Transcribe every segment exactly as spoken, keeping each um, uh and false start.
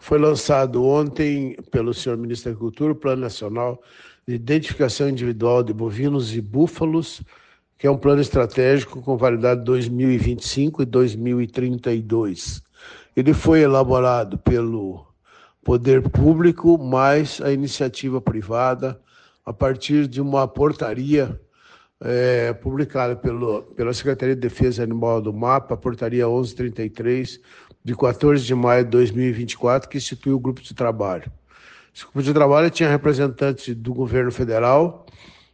Foi lançado ontem pelo senhor Ministro da Agricultura o Plano Nacional de Identificação Individual de Bovinos e Búfalos, que é um plano estratégico com validade dois mil e vinte e cinco e dois mil e trinta e dois. Ele foi elaborado pelo poder público, mais a iniciativa privada, a partir de uma portaria é, publicada pelo, pela Secretaria de Defesa Animal do MAPA, a portaria onze mil trezentos e trinta e três, de quatorze de maio de dois mil e vinte e quatro, que instituiu o grupo de trabalho. Esse grupo de trabalho tinha representantes do governo federal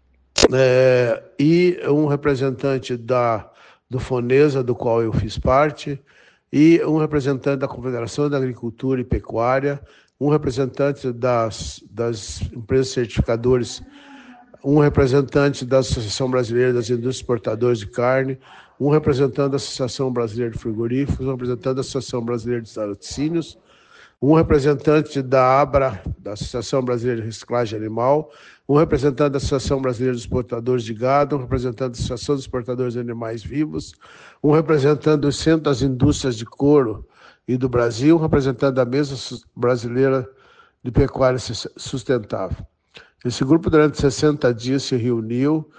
é, e um representante da, do FONESA, do qual eu fiz parte, e um representante da Confederação da Agricultura e Pecuária, um representante das, das empresas certificadoras, um representante da Associação Brasileira das Indústrias Exportadoras de Carne, um representante da Associação Brasileira de Frigoríficos, um representante da Associação Brasileira de Laticínios, um representante da ABRA, da Associação Brasileira de Reciclagem Animal, um representante da Associação Brasileira de Exportadores de Gado, um representante da Associação dos Exportadores de Animais Vivos, um representante do Centro das Indústrias de Couro e do Brasil, um representante da Mesa Brasileira de Pecuária Sustentável. Esse grupo, durante sessenta dias, se reuniu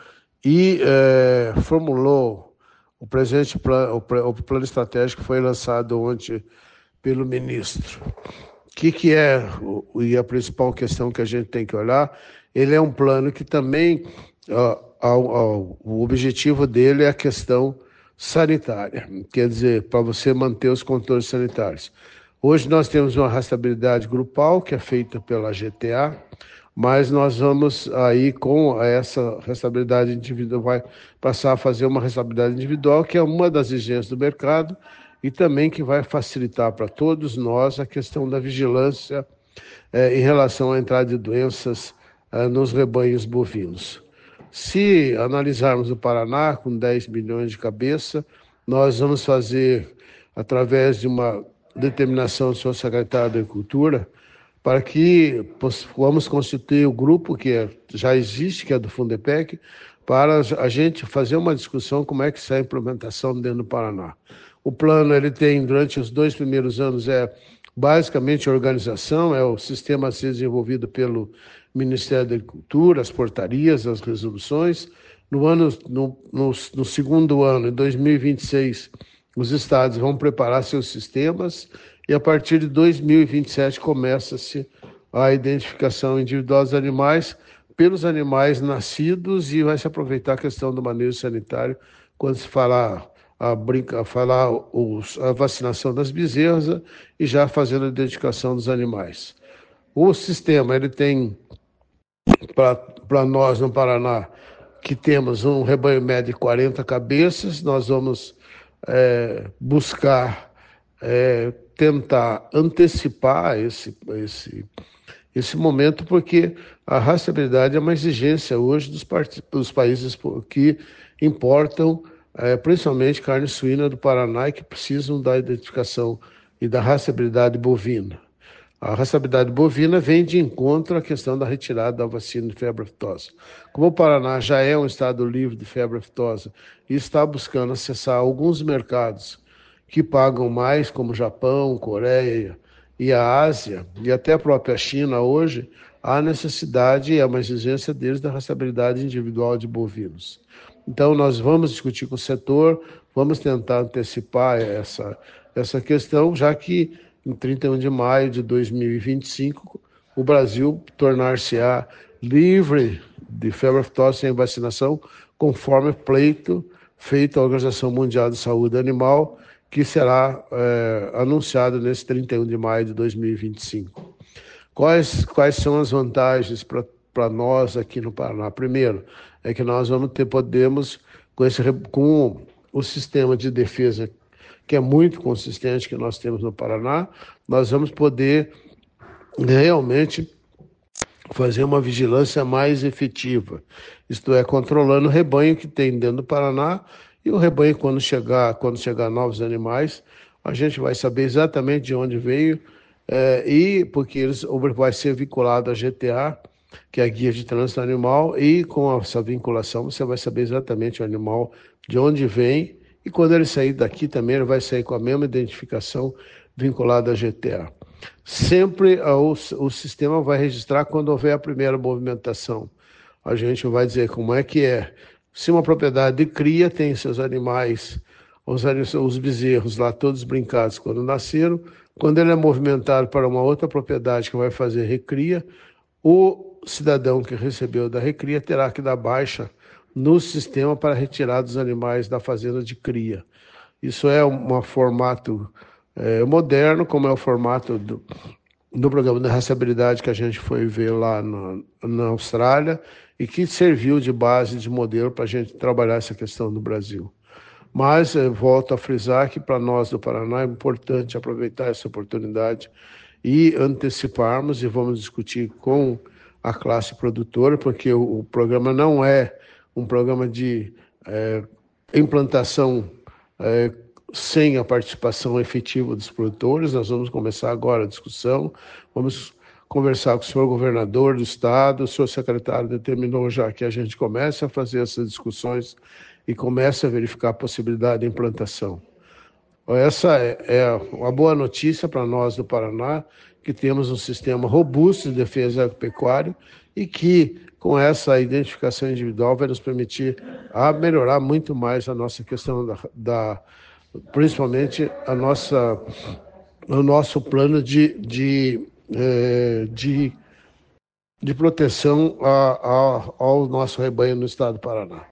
e eh, formulou o presente plano, o plano estratégico que foi lançado ontem pelo ministro. O que, que é, e a principal questão que a gente tem que olhar, ele é um plano que também, ó, ó, ó, o objetivo dele é a questão sanitária, quer dizer, para você manter os controles sanitários. Hoje nós temos uma rastreabilidade grupal, que é feita pela G T A, mas nós vamos aí com essa rastreabilidade individual, vai passar a fazer uma rastreabilidade individual, que é uma das exigências do mercado, e também que vai facilitar para todos nós a questão da vigilância eh, em relação à entrada de doenças eh, nos rebanhos bovinos. Se analisarmos o Paraná, com dez milhões de cabeça, nós vamos fazer, através de uma determinação do senhor secretário da Agricultura, para que possamos constituir o grupo que é, já existe, que é do Fundepec, para a gente fazer uma discussão como é que sai a implementação dentro do Paraná. O plano, ele tem, durante os dois primeiros anos, é basicamente a organização, é o sistema a ser desenvolvido pelo Ministério da Agricultura, as portarias, as resoluções. No, ano, no, no, no segundo ano, em dois mil e vinte e seis, os estados vão preparar seus sistemas e, a partir de dois mil e vinte e sete, começa-se a identificação individual dos animais pelos animais nascidos e vai se aproveitar a questão do manejo sanitário quando se falar a, brinca, falar os, a vacinação das bezerras e já fazendo a identificação dos animais. O sistema, ele tem, para nós no Paraná, que temos um rebanho médio de quarenta cabeças, nós vamos é, buscar é, tentar antecipar esse, esse, esse momento, porque a rastreabilidade é uma exigência hoje dos, part... dos países que importam, é, principalmente carne suína do Paraná, e que precisam da identificação e da rastreabilidade bovina. A rastreabilidade bovina vem de encontro à questão da retirada da vacina de febre aftosa. Como o Paraná já é um estado livre de febre aftosa e está buscando acessar alguns mercados que pagam mais, como Japão, Coreia e a Ásia, e até a própria China hoje, há necessidade e é uma exigência deles da rastreabilidade individual de bovinos. Então, nós vamos discutir com o setor, vamos tentar antecipar essa, essa questão, já que em trinta e um de maio de dois mil e vinte e cinco, o Brasil tornar-se-á livre de febre aftosa sem vacinação, conforme pleito feito à Organização Mundial de Saúde Animal, que será é, anunciado nesse trinta e um de maio de dois mil e vinte e cinco. Quais, quais são as vantagens para nós aqui no Paraná? Primeiro, é que nós vamos ter, podemos, com, esse, com o sistema de defesa que é muito consistente que nós temos no Paraná, nós vamos poder realmente fazer uma vigilância mais efetiva, isto é, controlando o rebanho que tem dentro do Paraná, e o rebanho, quando chegar, quando chegar novos animais, a gente vai saber exatamente de onde veio, é, e porque eles vai ser vinculado à G T A, que é a Guia de Trânsito Animal, e com essa vinculação você vai saber exatamente o animal, de onde vem, e quando ele sair daqui também, ele vai sair com a mesma identificação vinculado à G T A. Sempre o, o sistema vai registrar quando houver a primeira movimentação. A gente vai dizer como é que é. Se uma propriedade de cria tem seus animais, os, os bezerros lá todos brincados quando nasceram, quando ele é movimentado para uma outra propriedade que vai fazer recria, o cidadão que recebeu da recria terá que dar baixa no sistema para retirar dos animais da fazenda de cria. Isso é um formato é, moderno, como é o formato do, do programa de rastreabilidade que a gente foi ver lá na, na Austrália e que serviu de base, de modelo para a gente trabalhar essa questão no Brasil. Mas eu volto a frisar que para nós do Paraná é importante aproveitar essa oportunidade e anteciparmos, e vamos discutir com a classe produtora, porque o, o programa não é um programa de é, implantação é, sem a participação efetiva dos produtores. Nós vamos começar agora a discussão, vamos conversar com o senhor governador do estado, o senhor secretário determinou já que a gente comece a fazer essas discussões e comece a verificar a possibilidade de implantação. Essa é uma boa notícia para nós do Paraná, que temos um sistema robusto de defesa agropecuária e que, com essa identificação individual, vai nos permitir a melhorar muito mais a nossa questão, da, da principalmente a nossa, o nosso plano de, de, de, de proteção a, a, ao nosso rebanho no estado do Paraná.